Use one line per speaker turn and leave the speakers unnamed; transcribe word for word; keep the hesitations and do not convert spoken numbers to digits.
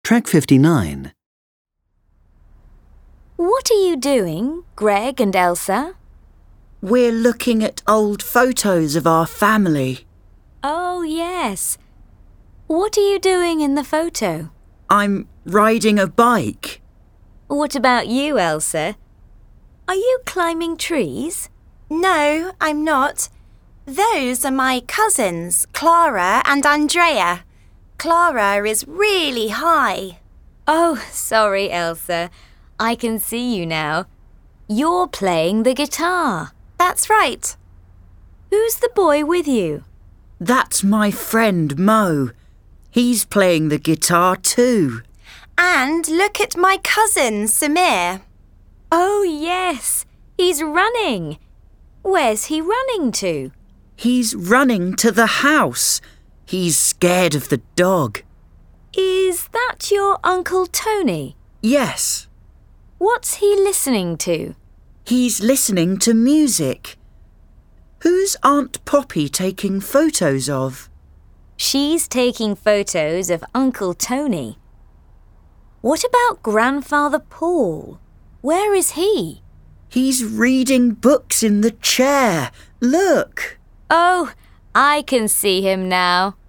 Track fifty-nine.
What are you doing, Greg and Elsa?
We're looking at old photos of our family.
Oh, yes. What are you doing in the photo?
I'm riding a bike.
What about you, Elsa? Are you climbing trees?
No, I'm not. Those are my cousins, Clara and Andrea. Clara is really high.
Oh, sorry, Elsa. I can see you now. You're playing the guitar.
That's right.
Who's the boy with you?
That's my friend Mo. He's playing the guitar too.
And look at my cousin, Samir.
Oh, yes. He's running. Where's he running to?
He's running to the house. He's scared of the dog.
Is that your Uncle Tony?
Yes.
What's he listening to?
He's listening to music. Who's Aunt Poppy taking photos of?
She's taking photos of Uncle Tony. What about Grandfather Paul? Where is he?
He's reading books in the chair. Look.
Oh, I can see him now.